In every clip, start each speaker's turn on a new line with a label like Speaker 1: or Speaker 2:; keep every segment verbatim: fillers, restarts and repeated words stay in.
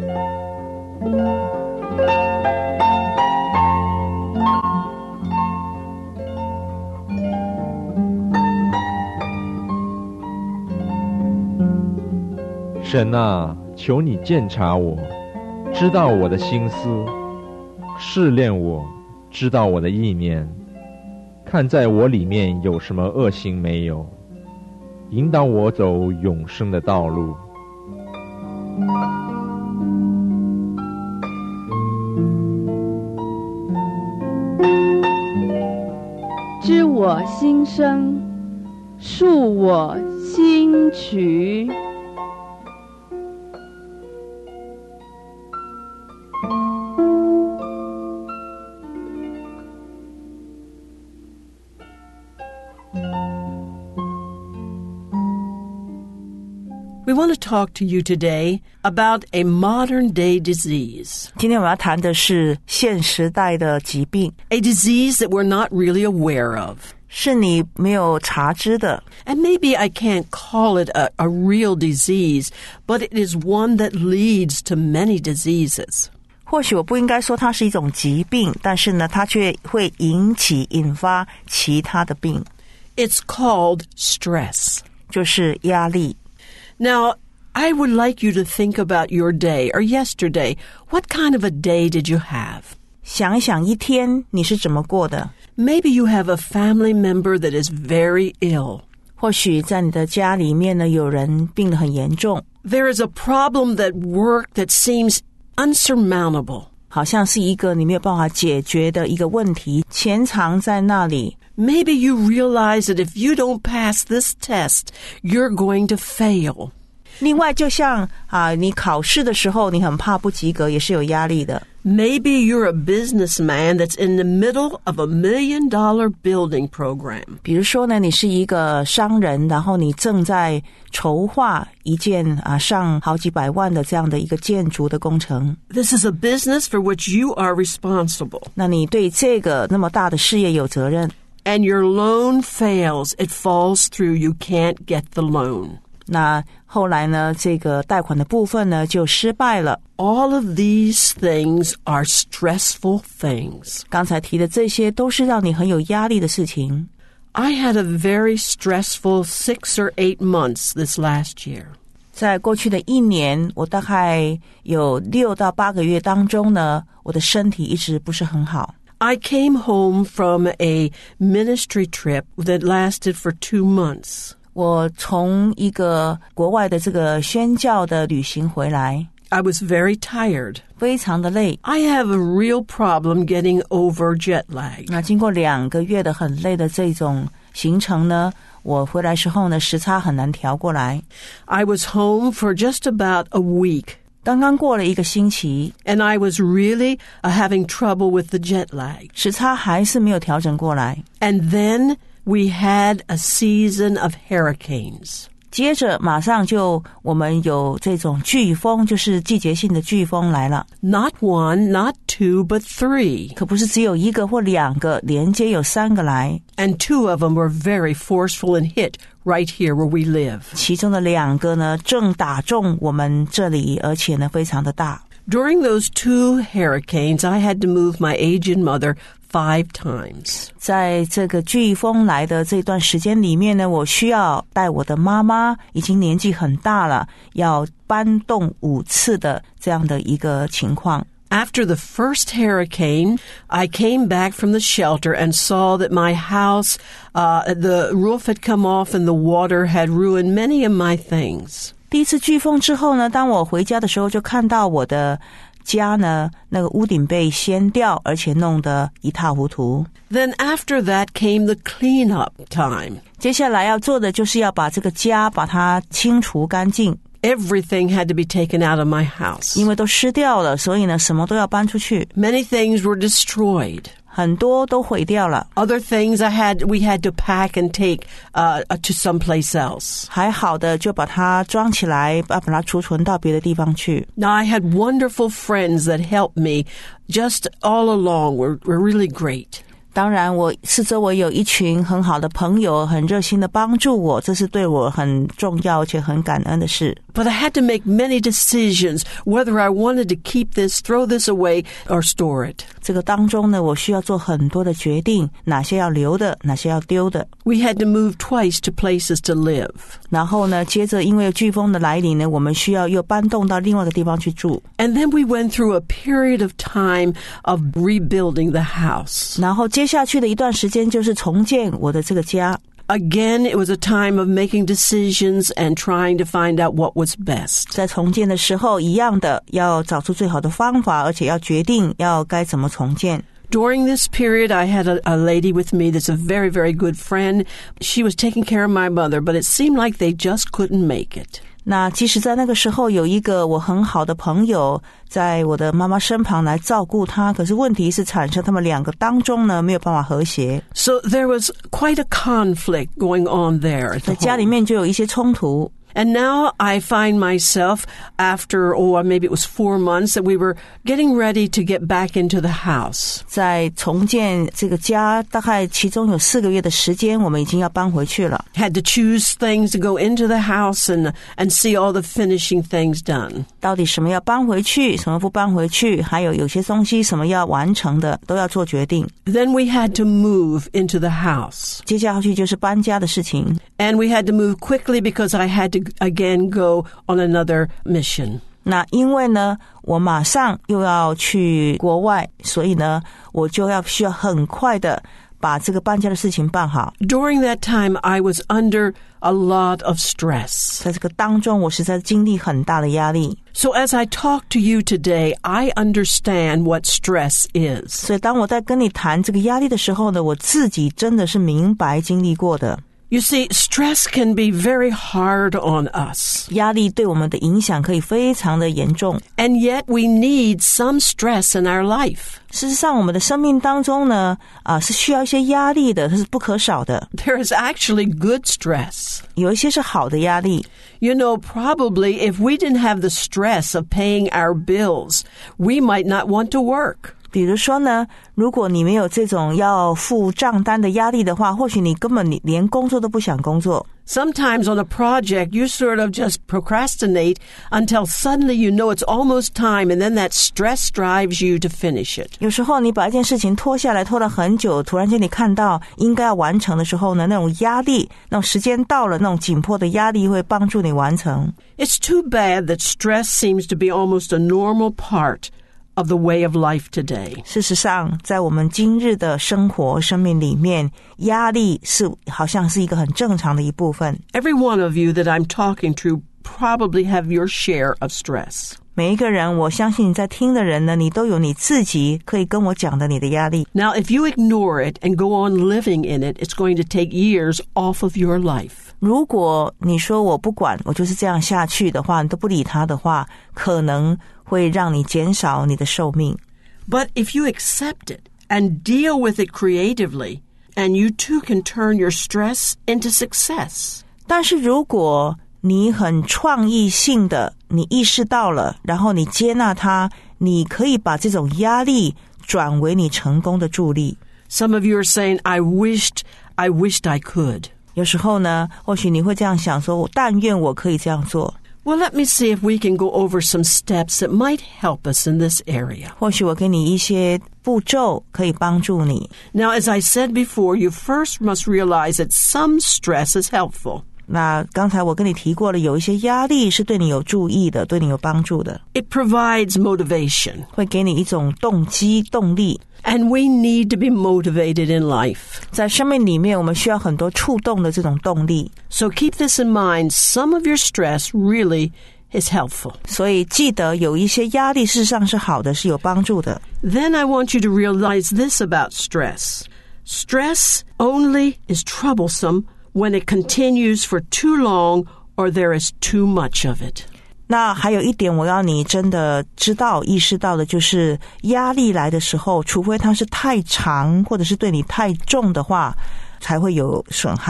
Speaker 1: 神啊，求你鉴察我，知道我的心思，试炼我，知道我的意念，看在我里面有什么恶行没有，引导我走永生的道路。
Speaker 2: 知我心声，述我心曲。
Speaker 3: We want to talk to you today about a modern-day disease.
Speaker 4: 今天我们要谈的是现时代的疾病，
Speaker 3: A disease that we're not really aware of.
Speaker 4: 是你没有察知的。
Speaker 3: And maybe I can't call it a, a real disease, but it is one that leads to many diseases.
Speaker 4: 或许我不应该说它是一种疾病，但是呢，它却会引起引发其他的病。
Speaker 3: It's called stress.
Speaker 4: 就是压力。
Speaker 3: Now, I would like you to think about your day or yesterday. What kind of a day did you have?
Speaker 4: 想一想一天你是怎么过的。
Speaker 3: Maybe you have a family member that is very ill.
Speaker 4: 或许在你的家里面呢，有人病得很严重。
Speaker 3: There is a problem at work that seems unsurmountable.
Speaker 4: 好像是一个你没有办法解决的一个问题，潜藏在那里。
Speaker 3: Maybe you realize that if you don't pass this test, you're going to fail.
Speaker 4: 另外就像啊，你考试的时候你很怕不及格，也是有压力的。
Speaker 3: Maybe you're a businessman that's in the middle of a million dollar building program.
Speaker 4: 比如说呢，你是一个商人，然后你正在筹划一件啊上好几百万的这样的一个建筑的工程。
Speaker 3: This is a business for which you are responsible.
Speaker 4: 那你对这个那么大的事业有责任。
Speaker 3: And your loan fails. It falls through. You can't get the loan.
Speaker 4: 那后来呢，这个贷款的部分呢就失败了。
Speaker 3: All of these things are stressful things.
Speaker 4: 刚才提的这些都是让你很有压力的事情。
Speaker 3: I had a very stressful six or eight months this last year.
Speaker 4: 在过去的一年，我大概有六到八个月当中呢，我的身体一直不是很好。
Speaker 3: I came home from a ministry trip that lasted for two months.
Speaker 4: 我从一个国外的这个宣教的旅行回来。
Speaker 3: I was very tired.
Speaker 4: 非常的累。
Speaker 3: I have a real problem getting over jet lag.
Speaker 4: 那经过两个月的很累的这种行程呢，我回来时候呢，时差很难调过来。
Speaker 3: I was home for just about a week.
Speaker 4: 刚刚过了一个星期，
Speaker 3: And I was really uh, having trouble with the jet lag.
Speaker 4: 时差还是没有调整过来。
Speaker 3: And then we had a season of hurricanes.
Speaker 4: 接着马上就我们有这种飓风，就是季节性的飓风来了。
Speaker 3: Not one, not two, but three.
Speaker 4: 可不是只有一个或两个，连接有三个来。
Speaker 3: And two of them were very forceful and hit right here where we live.
Speaker 4: 其中的两个呢，正打中我们这里，而且呢，非常的大。
Speaker 3: During those two hurricanes, I had to move my aged mother five times.
Speaker 4: 在这个飓风来的这段时间里面呢，我需要带我的妈妈，已经年纪很大了，要搬动五次的这样的一个情况。
Speaker 3: After the first hurricane, I came back from the shelter and saw that my house, uh, the roof had come off and the water had ruined many of my things.
Speaker 4: 第一次飓风之后呢，当我回家的时候，就看到我的家呢，那个屋顶被掀掉，而且弄得一塌糊涂。
Speaker 3: Then after that came the cleanup time.
Speaker 4: 接下来要做的就是要把这个家把它清除干净。
Speaker 3: Everything had to be taken out of my house.
Speaker 4: 因为都湿掉了，所以呢，什么都要搬出去。
Speaker 3: Many things were destroyed.
Speaker 4: 很多都毁掉了。
Speaker 3: Other things I had, we had to pack and take uh, to someplace else.
Speaker 4: 还好的就把它装起来，把把它储存到别的地方去。
Speaker 3: Now I had wonderful friends that helped me just all along. Were, were really great.
Speaker 4: 当然我四周围有一群很好的朋友，很热心的帮助我，这是对我很重要且很感恩的事。
Speaker 3: But I had to make many decisions whether I wanted to keep this, throw this away, or store it.
Speaker 4: 这个当中呢，我需要做很多的决定，哪些要留的，哪些要丢的。
Speaker 3: We had to move twice to places to live.
Speaker 4: 然后呢，接着因为飓风的来临呢，我们需要又搬动到另外一个地方去住。
Speaker 3: And then we went through a period of time of rebuilding the house.
Speaker 4: 然后接下去的一段时间就是重建我的这个家。
Speaker 3: Again, it was a time of making decisions and trying to find out what was best.
Speaker 4: 在重建的时候，一样的要找出最好的方法，而且要决定要该怎么重建。
Speaker 3: During this period, I had a, a lady with me that's a very, very good friend. She was taking care of my mother, but it seemed like they just couldn't make it.
Speaker 4: 那即使在那个时候有一个我很好的朋友在我的妈妈身旁来照顾她，可是问题是产生他们两个当中呢没有办法和谐。
Speaker 3: So there was quite a conflict going on there.
Speaker 4: 在家里面就有一些冲突。
Speaker 3: And now I find myself after, oh, maybe it was four months that we were getting ready to get back into the house.
Speaker 4: 在重建这个家，大概其中有四个月的时间，我们已经要搬回去了。
Speaker 3: Had to choose things to go into the house and and see all the finishing things done.
Speaker 4: 到底什么要搬回去，什么不搬回去，还有有些东西什么要完成的，都要做决定。
Speaker 3: Then we had to move into the house.
Speaker 4: 接下去就是搬家的事情。
Speaker 3: And we had to move quickly because I had to again go on another mission.
Speaker 4: 那因为呢，我马上又要去国外，所以呢，我就要需要很快的把这个搬家的事情办好。
Speaker 3: During that time, I was under a lot of stress.
Speaker 4: 在这个当中，我实在经历很大的压力。
Speaker 3: So as I talk to you today, I understand what stress is.
Speaker 4: 所以当我在跟你谈这个压力的时候呢，我自己真的是明白经历过的。
Speaker 3: You see, stress can be very hard on us.
Speaker 4: 压力对我们的影响可以非常的严重。
Speaker 3: And yet we need some stress in our life.
Speaker 4: 事实上，我们的生命当中呢，啊，是需要一些压力的，它是不可少的。
Speaker 3: There is actually good stress.
Speaker 4: 有一些是好的压力。
Speaker 3: You know, probably if we didn't have the stress of paying our bills, we might not want to work.
Speaker 4: 比如说呢，如果你没有这种要付账单的压力的话，或许你根本你连工作都不想工作。
Speaker 3: Sometimes on a project, you sort of just procrastinate until suddenly you know it's almost time, and then that stress drives you to finish it.
Speaker 4: 有时候你把一件事情拖下来，拖了很久，突然间你看到应该要完成的时候呢，那种压力，那种时间到了，那种紧迫的压力会帮助你完成。
Speaker 3: It's too bad that stress seems to be almost a normal part of the way of life today.
Speaker 4: 事实上，在我们今日的生活生命里面，压力是好像是一个很正常的一部分。
Speaker 3: Every one of you that I'm talking to probably have your share of stress.
Speaker 4: 每一个人，我相信你在听的人呢，你都有你自己可以跟我讲的你的压力。
Speaker 3: Now, if you ignore it and go on living in it, it's going to take years off of your life.
Speaker 4: 如果你说我不管，我就是这样下去的话，你都不理他的话，可能会让你减少你的寿命。
Speaker 3: But if you accept it and deal with it creatively, and you too can turn your stress into success.
Speaker 4: 但是如果你很创意性的，你意识到了，然后你接纳它，你可以把这种压力转为你成功的助力。
Speaker 3: Some of you are saying, I wished, I wished I could.
Speaker 4: 有时候呢，或许你会这样想说，但愿我可以这样做。
Speaker 3: Well, let me see if we can go over some steps that might help us in this area.
Speaker 4: 或许我给你一些步骤可以帮助你。
Speaker 3: Now, as I said before, you first must realize that some stress is helpful.
Speaker 4: 那刚才我跟你提过了，有一些压力是对你有注意的，对你有帮助的。
Speaker 3: It provides motivation.
Speaker 4: 会给你一种动机、动力。
Speaker 3: And we need to be motivated in life.
Speaker 4: 在生命里面，我们需要很多触动的这种动力。
Speaker 3: So keep this in mind. Some of your stress really is helpful.
Speaker 4: 所以记得有一些压力事实上是好的，是有帮助的。
Speaker 3: Then I want you to realize this about stress. Stress only is troublesome when it continues for too long or there is too much of it.
Speaker 4: 那还有一点我要你真的知道意识到的，就是压力来的时候，除非它是太长或者是对你太重的话，才会有损害。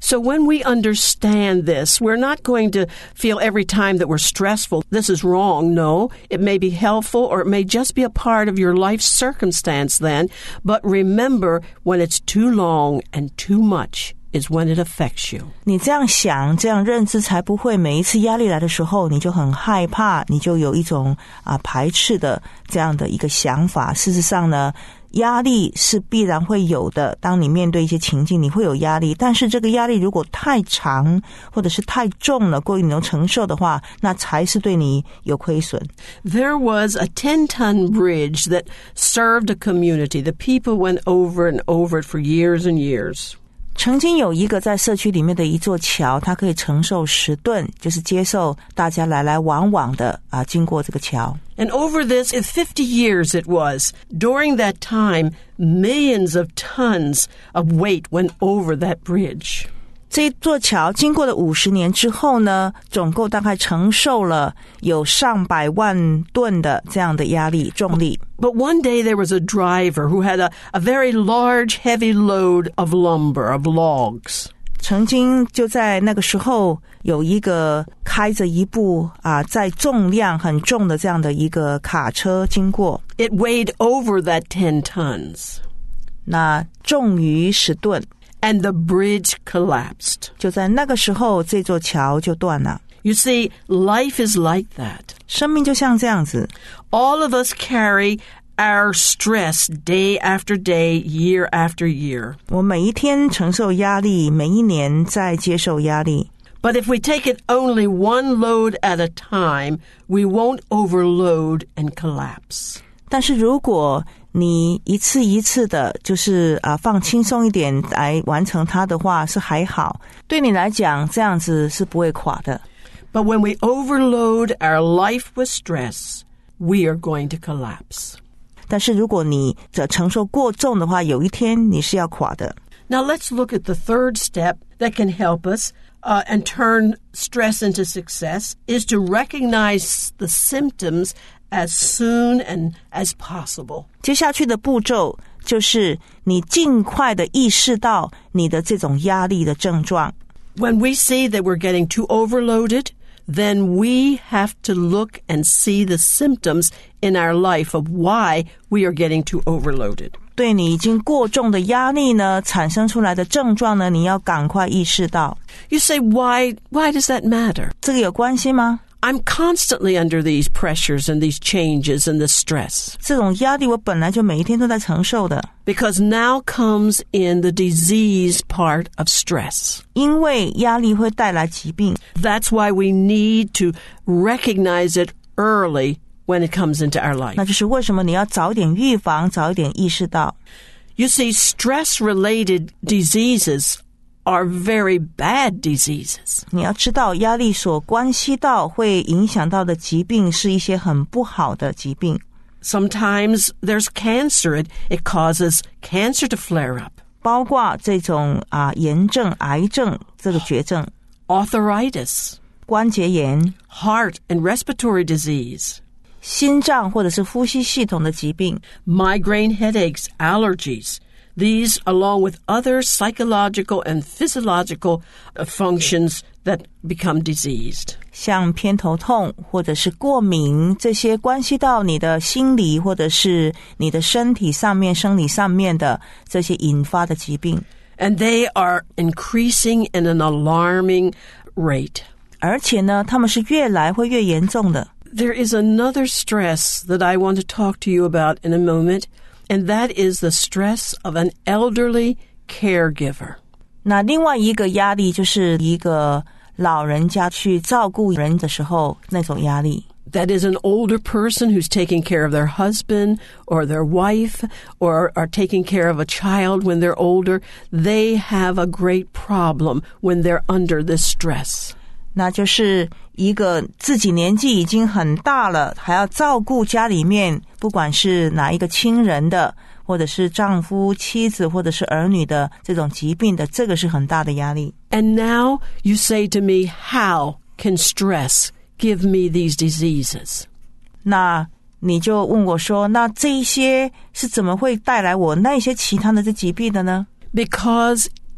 Speaker 3: So when we understand this, we're not going to feel every time that we're stressful, this is wrong. No, it may be helpful or it may just be a part of your life circumstance then. But remember, when it's too long and too much is when it affects you.
Speaker 4: 你这样想，这样认知，才不会每一次压力来的时候，你就很害怕，你就有一种啊排斥的这样的一个想法。事实上呢，压力是必然会有的，当你面对一些情境你会有压力，但是这个压力如果太长或者是太重了，过于你能承受的话，那才是对你有亏损。
Speaker 3: There was a ten-ton bridge that served a community. The people went over and over it for years and years.
Speaker 4: 曾经有一个在社区里面的一座桥，它可以承受十吨，就是接受大家来来往往的啊，经过这个桥。
Speaker 3: And over this, fifty years it was. During that time, millions of tons of weight went over that bridge.
Speaker 4: 这座桥经过了五十年之后呢，总共大概承受了有上百万吨的这样的压力重力。
Speaker 3: But one day there was a driver who had a, a very large, heavy load of lumber, of logs.
Speaker 4: 曾经就在那个时候，有一个开着一部啊载重量很重的这样的一个卡车经过。
Speaker 3: It weighed over that ten tons.
Speaker 4: 那重于十吨。
Speaker 3: And the bridge collapsed.
Speaker 4: 就在那个时候，这座桥就断了。
Speaker 3: You see, life is like that.
Speaker 4: 生命就像这样子。
Speaker 3: All of us carry our stress day after day, year after year.
Speaker 4: 我每一天承受压力，每一年在接受压力。
Speaker 3: But if we take it only one load at a time, we won't overload and collapse.
Speaker 4: 但是如果你一次一次的就是啊放轻松一点来完成它的话，是还好，对你来讲这样子是不会垮的。
Speaker 3: But when we overload our life with stress, we are going to collapse.
Speaker 4: 但是如果你的承受过重的话，有一天你是要垮的。
Speaker 3: Now let's look at the third step that can help us uh, and turn stress into success is to recognize the symptoms as soon and as possible.
Speaker 4: 接下去的步骤就是你尽快的意识到你的这种压力的症状。
Speaker 3: When we see that we're getting too overloaded, then we have to look and see the symptoms in our life of why we are getting too overloaded.
Speaker 4: 对你已经过重的压力呢，产生出来的症状呢，你要赶快意识到。
Speaker 3: You say, why, why does that matter?
Speaker 4: 这个有关系吗？
Speaker 3: I'm constantly under these pressures and these changes and this stress.
Speaker 4: 这种压力我本来就每一天都在承受的。
Speaker 3: Because now comes in the disease part of stress.
Speaker 4: 因为压力会带来疾病。
Speaker 3: That's why we need to recognize it early when it comes into our life.
Speaker 4: 那就是为什么你要早一点预防，早一点意识到。
Speaker 3: You see, stress-related diseases are very bad diseases.
Speaker 4: 你要知道，压力所关系到会影响到的疾病是一些很不好的疾病。
Speaker 3: Sometimes there's cancer. It, it causes cancer to flare up.
Speaker 4: 包括这种啊炎症、癌症这个绝症，
Speaker 3: Arthritis,
Speaker 4: 关节炎、
Speaker 3: heart and respiratory disease,
Speaker 4: 心脏或者是呼吸系统的疾病，
Speaker 3: migraine headaches, allergies. These, along with other psychological and physiological functions that become diseased.
Speaker 4: 像偏头痛或者是过敏，这些关系到你的心理或者是你的身体上面、生理上面的这些引发的疾病。
Speaker 3: And they are increasing in an alarming rate.
Speaker 4: 而且呢，他们是越来会越严重的。
Speaker 3: There is another stress that I want to talk to you about in a moment, and that is the stress of an elderly caregiver.
Speaker 4: 那另外一个压力就是一个老人家去照顾人的时候那种压力。
Speaker 3: That is an older person who's taking care of their husband or their wife or are taking care of a child when they're older. They have a great problem when they're under this stress.
Speaker 4: 那就是一个自己年纪已经很大了，还要照顾家里面不管是哪一个亲人的，或者是丈夫、妻子或者是儿女的这种疾病的，这个是很大的压力。
Speaker 3: And now you say to me, how can stress give me these diseases?
Speaker 4: 那你就问我说，那这一些是怎么会带来我那些其他的这疾病的呢？
Speaker 3: Because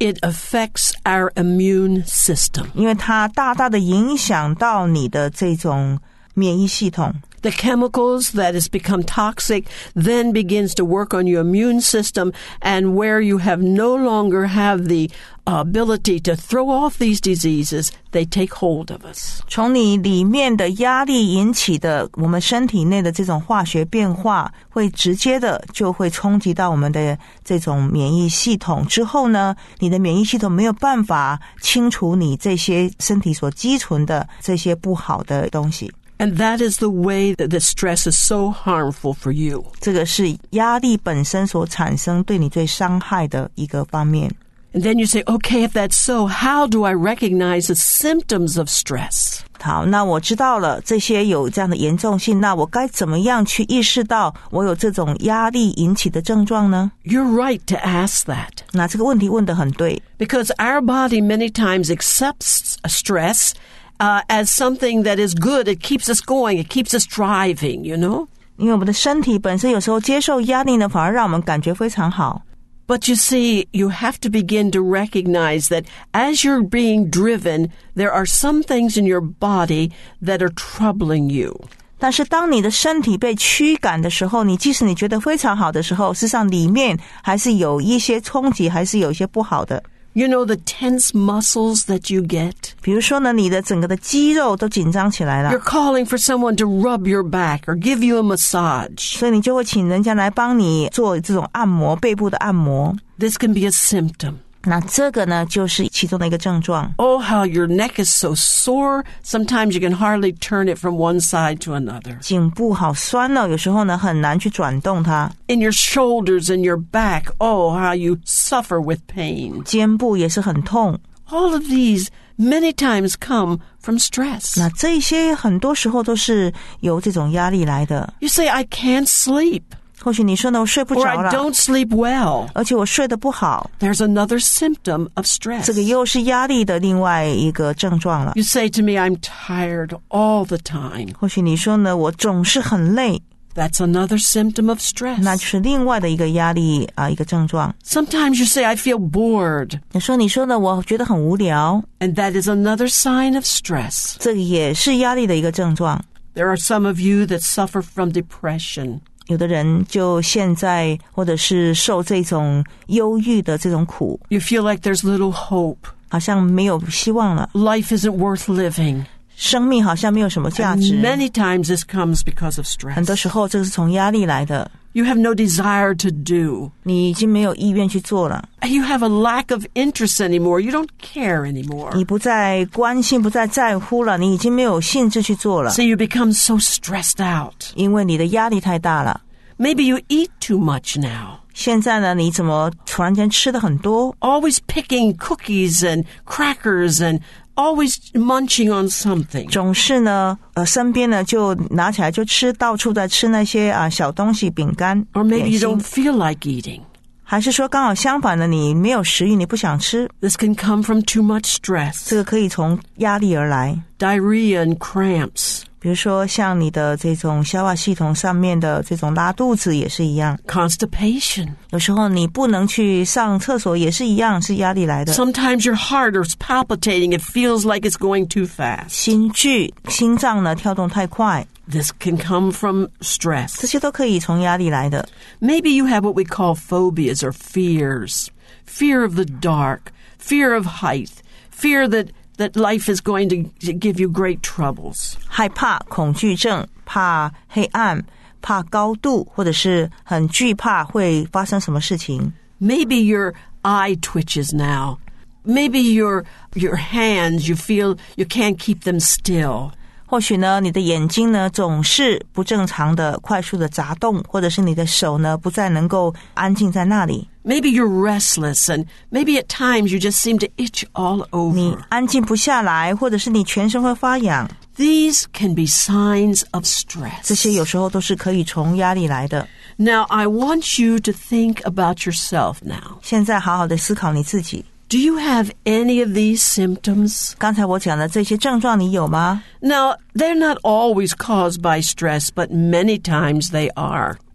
Speaker 3: it affects our immune system.
Speaker 4: 因为它大大的影响到你的这种免疫系统。
Speaker 3: The chemicals that has become toxic then begins to work on your immune system, and where you have no longer have the ability to throw off these diseases, they take hold of us.
Speaker 4: 从你里面的压力引起的我们身体内的这种化学变化，会直接的就会冲击到我们的这种免疫系统。之后呢，你的免疫系统没有办法清除你这些身体所积存的这些不好的东西。
Speaker 3: And that is the way that the stress is so harmful for you.
Speaker 4: 这个是压力本身所产生对你最伤害的一个方面。
Speaker 3: And then you say, okay, if that's so, how do I recognize the symptoms of stress?
Speaker 4: 好，那我知道了这些有这样的严重性，那我该怎么样去意识到我有这种压力引起的症状呢？
Speaker 3: You're right to ask that.
Speaker 4: 那这个问题问得很对。
Speaker 3: Because our body many times accepts stress Uh, as something that is good. It keeps us going. It keeps us driving, you know?
Speaker 4: 因为我们的身体本身有时候接受压力呢，反而让我们感觉非常好。
Speaker 3: But you see, you have to begin to recognize that as you're being driven, there are some things in your body that are troubling you.
Speaker 4: 但是当你的身体被驱赶的时候，你即使你觉得非常好的时候，事实上里面还是有一些冲击，还是有一些不好的。
Speaker 3: You know the tense muscles that you get?
Speaker 4: 比如说呢，你的整个的肌肉都紧张起来了。
Speaker 3: You're calling for someone to rub your back or give you a massage.
Speaker 4: 所以你就会请人家来帮你做这种按摩，背部的按摩。
Speaker 3: This can be a symptom.
Speaker 4: 那这个呢，就是其中的一个症状。
Speaker 3: Oh, how your neck is so sore. Sometimes you can hardly turn it from one side to another.
Speaker 4: 颈部好酸哦，有时候呢很难去转动它。
Speaker 3: In your shoulders and your back, oh, how you suffer with pain.
Speaker 4: 肩部也是很痛。
Speaker 3: All of these many times come from stress.
Speaker 4: 那这些很多时候都是由这种压力来的。
Speaker 3: You say, I can't sleep.
Speaker 4: 或许你说呢，我睡不
Speaker 3: Or
Speaker 4: 着
Speaker 3: I
Speaker 4: 了，
Speaker 3: don't sleep well.
Speaker 4: 而且我睡得不好。
Speaker 3: There's another symptom of stress.
Speaker 4: 这个又是压力的另外一个症状了。
Speaker 3: You say to me, I'm tired all the time.
Speaker 4: 或许你说呢，我总是很累。
Speaker 3: That's another symptom of stress.
Speaker 4: 那就是另外的一个压力啊，一个症状。
Speaker 3: Sometimes you say, I feel bored.
Speaker 4: 你说你说呢，我觉得很无聊。
Speaker 3: And that is another sign of stress.
Speaker 4: 这个也是压力的一个症状。
Speaker 3: There are some of you that suffer from depression.
Speaker 4: 有的人就现在或者是受这种忧郁的这种苦，
Speaker 3: You feel like there's little hope.
Speaker 4: 好像没有希望了，
Speaker 3: Life isn't worth living.
Speaker 4: 生命好像没有什么价
Speaker 3: And
Speaker 4: 值。
Speaker 3: many times this comes because of
Speaker 4: 很多
Speaker 3: stress.
Speaker 4: 时候这是从压力来的，
Speaker 3: You have no desire to do.
Speaker 4: 你已经没有意愿去做了，
Speaker 3: You have a lack of interest anymore. You don't care anymore.
Speaker 4: 你不再关心，不再在乎了，你已经没有兴致去做了，
Speaker 3: So you become so stressed out.
Speaker 4: 因为你的压力太大了。
Speaker 3: Maybe you eat too much now.
Speaker 4: 现在呢，你怎么突然间吃的很多？
Speaker 3: Always picking cookies and crackers and always munching on something.
Speaker 4: 总是呢，呃，身边呢就拿起来就吃，到处在吃那些啊小东西、饼干、
Speaker 3: Or maybe
Speaker 4: 点
Speaker 3: you
Speaker 4: 心
Speaker 3: don't， feel like eating.
Speaker 4: 还是说刚好相反的，你没有食欲，你不想吃？
Speaker 3: This can come from too much stress.
Speaker 4: 这个可以从压力而来。
Speaker 3: Diarrhea and cramps.
Speaker 4: 比如说像你的这种消化系统上面的这种拉肚子也是一样，
Speaker 3: Constipation.
Speaker 4: 有时候你不能去上厕所也是一样，是压力来的。
Speaker 3: Sometimes your heart is palpitating. It feels like it's going too fast.
Speaker 4: 心悸，心脏呢跳动太快，
Speaker 3: This can come from
Speaker 4: 这
Speaker 3: stress.
Speaker 4: 些都可以从压力来的。
Speaker 3: Maybe you have what we call phobias or fears. Fear of the dark. Fear of height. Fear that that life is going to give you great troubles.
Speaker 4: 害怕、恐惧症，怕黑暗，怕高度，或者是很惧怕会发生什么事情。
Speaker 3: Maybe your eye twitches now. Maybe your your hands, you feel you can't keep them still.
Speaker 4: 或许呢，你的眼睛呢总是不正常的快速的眨动，或者是你的手呢不再能够安静在那里。
Speaker 3: Maybe you're restless, and maybe at times you just seem to itch all
Speaker 4: 你
Speaker 3: over.
Speaker 4: 安静不下来，或者是你全身会发痒，
Speaker 3: These can be signs of
Speaker 4: 这些
Speaker 3: stress.
Speaker 4: 有时候都是可以从压力来的。
Speaker 3: Now, I want you to think about yourself now.
Speaker 4: 现在好好的思考你自己，
Speaker 3: Do you have any of these symptoms?
Speaker 4: 刚才我讲的这些症状你有吗？
Speaker 3: Now, they're not always caused by stress, but many times they are.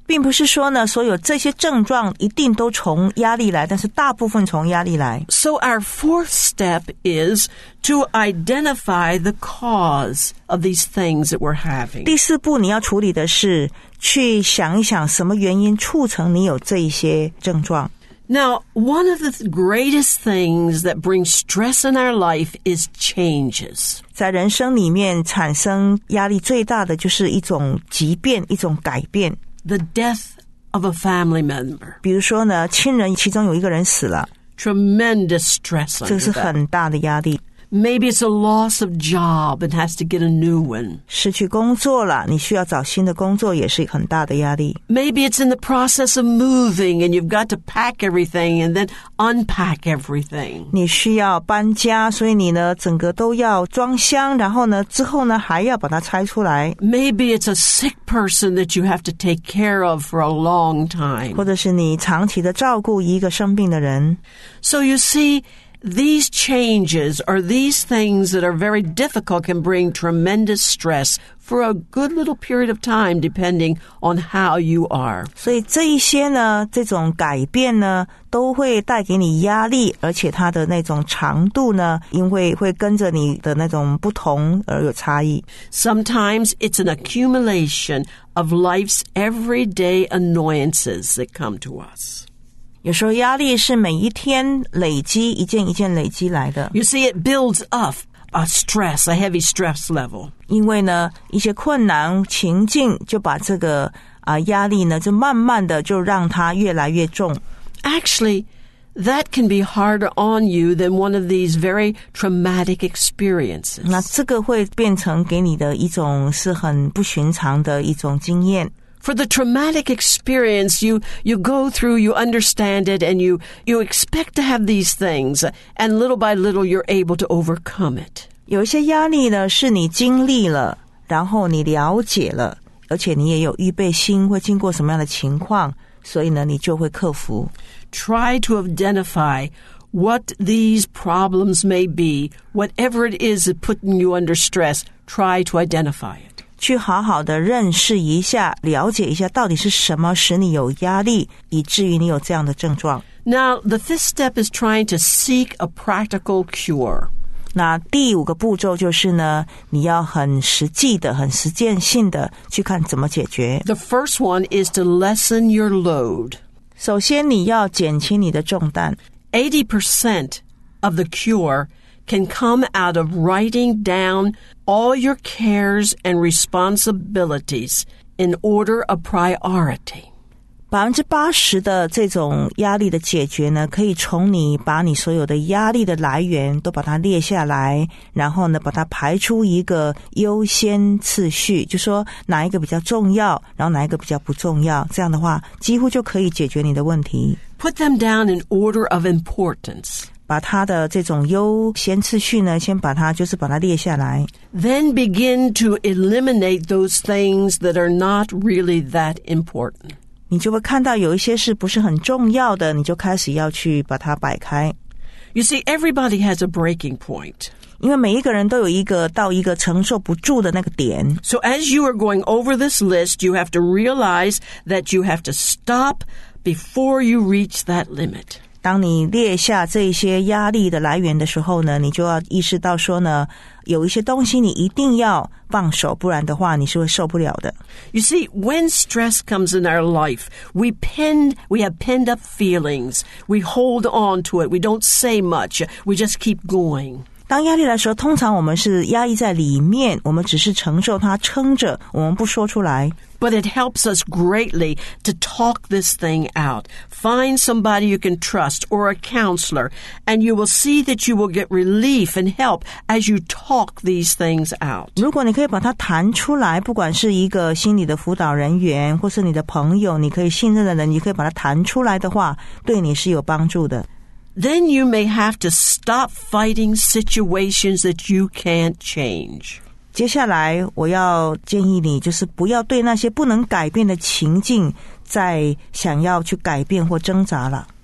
Speaker 4: 并不是说呢所有这些症状一定都从压力来，但是大部分从压力来。
Speaker 3: So our fourth step is to identify the cause of these things that we're having.
Speaker 4: 第四步你要处理的是去想一想什么原因促成你有这一些症状。
Speaker 3: Now, one of the greatest things that brings stress in our life is changes.
Speaker 4: 在人生里面产生压力最大的就是一种急变，一种改变。
Speaker 3: The death of a family member.
Speaker 4: 比如说呢，亲人其中有一个人死了，
Speaker 3: Tremendous stress
Speaker 4: 这
Speaker 3: under
Speaker 4: 是
Speaker 3: that.
Speaker 4: 很大的压力。
Speaker 3: Maybe it's a loss of job and has to get a new one.
Speaker 4: 失去工作了，你需要找新的工作，也是很大的压力。
Speaker 3: Maybe it's in the process of moving and you've got to pack everything and then unpack everything.
Speaker 4: 你需要搬家，所以你呢整个都要装箱，然后呢之后呢还要把它拆出来。
Speaker 3: Maybe it's a sick person that you have to take care of for a long time.
Speaker 4: 或者是你长期的照顾一个生病的人。
Speaker 3: So you see, these changes or these things that are very difficult can bring tremendous stress for a good little period of time depending on how you are.
Speaker 4: 所以这一些呢，这种改变呢，都会带给你压力，而且它的那种长度呢，因为会跟着你的那种不同而有差异。
Speaker 3: Sometimes it's an accumulation of life's everyday annoyances that come to us.
Speaker 4: 有时候压力是每一天累积一件一件累积来的。
Speaker 3: You see, it builds up a stress, a heavy stress level.
Speaker 4: 因为呢，一些困难情境就把这个啊、呃、压力呢，就慢慢的就让它越来越重。
Speaker 3: Actually, that can be harder on you than one of these very traumatic experiences.
Speaker 4: 那这个会变成给你的一种是很不寻常的一种经验。
Speaker 3: For the traumatic experience, you, you go through, you understand it, and you, you expect to have these things, and little by little you're able to overcome it.
Speaker 4: 有一些压力呢，是你经历了，然后你了解了，而且你也有预备心，会经过什么样的情况，所以呢，你就会克服。
Speaker 3: Try to identify what these problems may be, whatever it is that's putting you under stress, try to identify it.
Speaker 4: 去好好的认识一下，了解一下到底是什么使你有压力，以至于你有这样的症状。
Speaker 3: Now, the fifth step is trying to seek a practical cure.
Speaker 4: 那第五个步骤就是呢，你要很实际的、很实践性的去看怎么解决。
Speaker 3: The first one is to lessen your load.
Speaker 4: 首先，你要减轻你的重担。
Speaker 3: eighty percent of the cure can come out of writing down all your cares and responsibilities in order of priority.
Speaker 4: 百分之八十的这种压力的解决呢，可以从你把你所有的压力的来源都把它列下来，然后呢，把它排出一个优先次序，就说哪一个比较重要，然后哪一个比较不重要，这样的话，几乎就可以解决你的问题。
Speaker 3: Put them down in order of importance.
Speaker 4: 把它的这种优先次序呢，先把它就是把它列下来。
Speaker 3: Then begin to eliminate those things that are not really that important.
Speaker 4: 你就会看到有一些是不是很重要的，你就开始要去把它摆开。
Speaker 3: You see, everybody has a breaking point.
Speaker 4: 因为每一个人都有一个到一个承受不住的那个点。
Speaker 3: So as you are going over this list, you have to realize that you have to stop before you reach that limit.
Speaker 4: 当你列下这些压力的来源的时候呢，你就要意识到说呢，有一些东西你一定要放手，不然的话你是会受不了的。
Speaker 3: You see, when stress comes in our life, we pend, we have penned up feelings. We hold on to it. We don't say much. We just keep going.
Speaker 4: 当压力来的时候，通常我们是压抑在里面，我们只是承受它，撑着，我们不说出来。
Speaker 3: But it helps us greatly to talk this thing out. Find somebody you can trust or a counselor, and you will see that you will get relief and help as you talk these things out.
Speaker 4: 如果你可以把它谈出来，不管是一个心理的辅导人员，或是你的朋友，你可以信任的人，你可以把它谈出来的话，对你是有帮助的。
Speaker 3: Then you may have to stop fighting situations that you can't change.
Speaker 4: 接下来我要建议你，就是不要对那些不能改变的情境再想要去改变或挣扎了。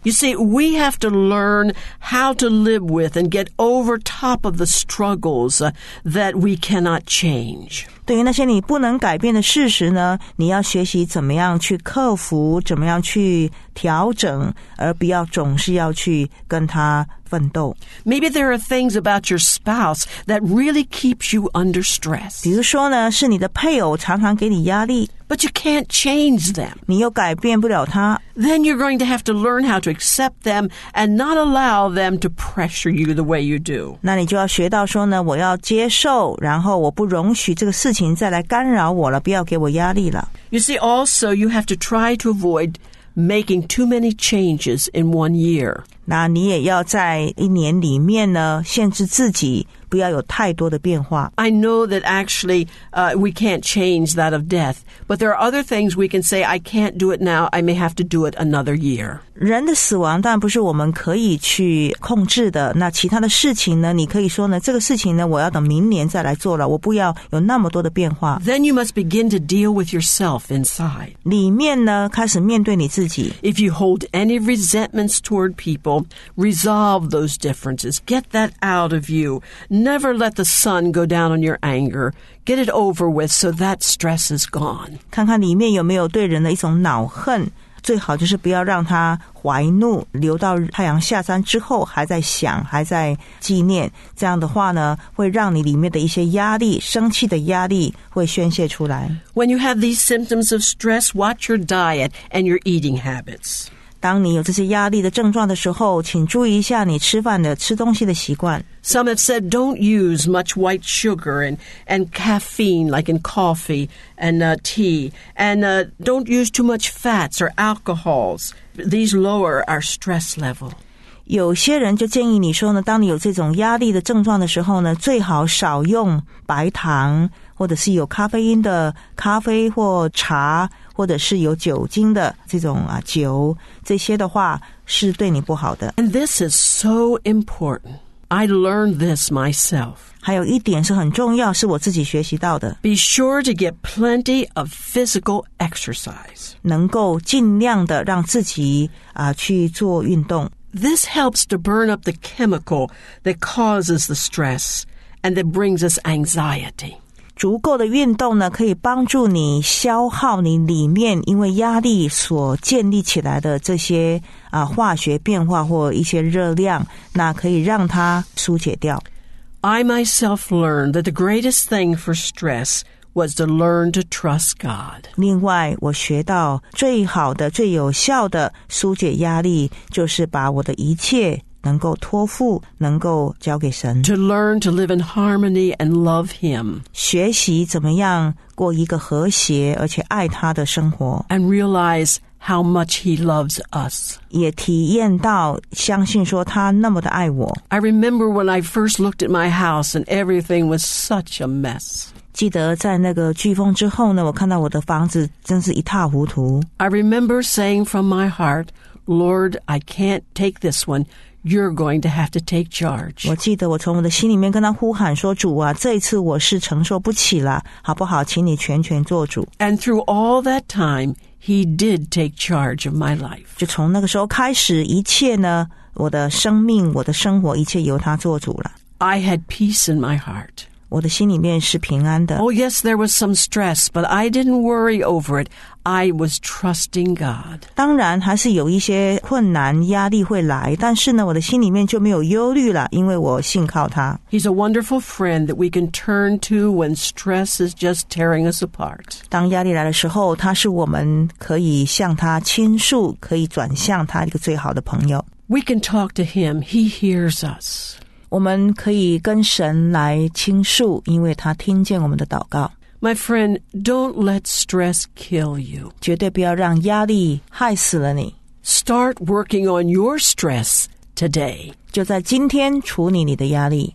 Speaker 3: You see, we have to learn how to live with and get over top of the struggles uh, that we cannot change.
Speaker 4: 对于那些你不能改变的事实呢，你要学习怎么样去克服，怎么样去调整，而不要总是要去跟他奋斗。
Speaker 3: Maybe there are things about your spouse that really keeps you under stress.
Speaker 4: 比如说呢，是你的配偶常常给你压力，
Speaker 3: But you can't change them.
Speaker 4: 你又改变不了他，
Speaker 3: Then you're going to have to learn how to accept them and not allow them to pressure you the way you do.
Speaker 4: 那你就要学到说呢，我要接受，然后我不容许这个事情再来干扰我了，不要给我压力了。
Speaker 3: You see, also, you have to try to avoid making too many changes in one year.
Speaker 4: 那你也要在一年里面呢，限制自己不要有太多的变化。
Speaker 3: I know that actually uh, we can't change that of death, but there are other things we can say, I can't do it now, I may have to do it another year.
Speaker 4: 人的死亡当然不是我们可以去控制的，那其他的事情呢，你可以说呢，这个事情呢，我要等明年再来做了，我不要有那么多的变化。
Speaker 3: Then you must begin to deal with yourself inside.
Speaker 4: 里面呢，开始面对你自己。
Speaker 3: If you hold any resentments toward people, resolve those differences. Get that out of you. Never let the sun go down on your anger. Get it over with so that stress is gone.
Speaker 4: 看看里面有没有对人的一种恼恨，最好就是不要让他怀怒，留到太阳下山之后还在想，还在纪念。这样的话呢，会让你里面的一些压力，生气的压力会宣泄出来。
Speaker 3: When you have these symptoms of stress, watch your diet and your eating habits.
Speaker 4: 当你有这些压力的症状的时候，请注意一下你吃饭的吃东西的习惯。
Speaker 3: Some have said don't use much white sugar and, and caffeine like in coffee and uh, tea. And uh, don't use too much fats or alcohols. These lower our stress level.
Speaker 4: 有些人就建议你说呢，当你有这种压力的症状的时候呢，最好少用白糖，或者是有咖啡因的咖啡或茶，或者是有酒精的这种啊酒，这些的话是对你不好的。
Speaker 3: And this is so important. I learned this myself.
Speaker 4: 还有一点是很重要，是我自己学习到的，
Speaker 3: Be sure to get plenty of physical exercise.
Speaker 4: 能够尽量的让自己啊去做运动。
Speaker 3: This helps to burn up the chemical that causes the stress and that brings us anxiety.
Speaker 4: 足够的运动呢，可以帮助你消耗你里面因为压力所建立起来的这些啊化学变化或一些热量，那可以让它疏解掉。
Speaker 3: I myself learned that the greatest thing for stress was to learn to trust God.
Speaker 4: 另外，我学到最好的、最有效的疏解压力，就是把我的一切能够托付，能够交给神。
Speaker 3: To learn to live in harmony and love Him.
Speaker 4: 学习怎么样过一个和谐而且爱他的生活，
Speaker 3: And realize how much He loves us.
Speaker 4: 也体验到相信说他那么的爱我。
Speaker 3: I remember when I first looked at my house and everything was such a mess.
Speaker 4: 记得在那个飓风之后呢，我看到我的房子真是一塌糊涂。
Speaker 3: I remember saying from my heart, Lord, I can't take this one. You're going to have to take charge.
Speaker 4: 我记得我从我的心里面跟他呼喊说，主啊，这一次我是承受不起了，好不好？请你全权做主。
Speaker 3: And through all that time, He did take charge of my life.
Speaker 4: 就从那个时候开始，一切呢，我的生命，我的生活，一切由他做主了。
Speaker 3: I had peace in my heart.
Speaker 4: 我的心里面是平安的。
Speaker 3: Oh, yes, there was some stress, but I didn't worry over it. I was trusting God.
Speaker 4: 当然还是有一些困难压力会来，但是呢，我的心里面就没有忧虑了，因为我信靠他。
Speaker 3: He's a wonderful friend that we can turn to when stress is just tearing us apart.
Speaker 4: 当压力来的时候，他是我们可以向他倾诉，可以转向他一个最好的朋友。
Speaker 3: We can talk to Him. He hears us.
Speaker 4: 我们可以跟神来倾诉，因为他听见我们的祷告。
Speaker 3: My friend, don't let stress kill you.
Speaker 4: 绝对不要让压力害死了你。
Speaker 3: Start working on your stress today.
Speaker 4: 就在今天处理你的压力。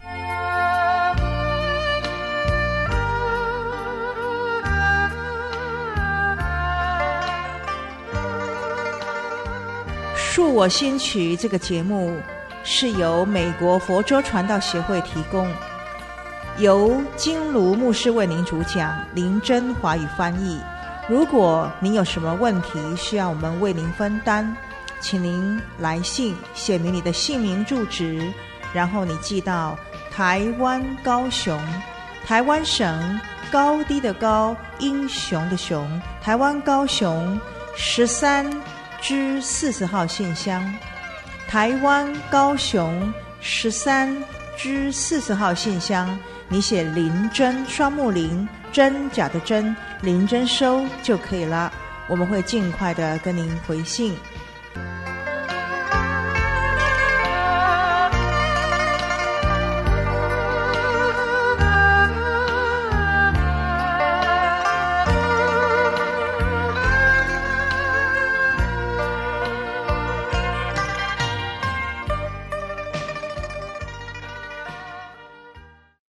Speaker 4: 恕我心曲这个节目是由美国佛州传道协会提供，由金卢牧师为您主讲，林真华语翻译。如果您有什么问题需要我们为您分担， 请您来信写明你的姓名住址，然后你寄到台湾高雄，台湾省高低的高，英雄的雄，台湾高雄十三之四十号信箱，台湾高雄十三之四十号信箱，你写林真，双木林，真假的真，林真收就可以了，我们会尽快的跟您回信。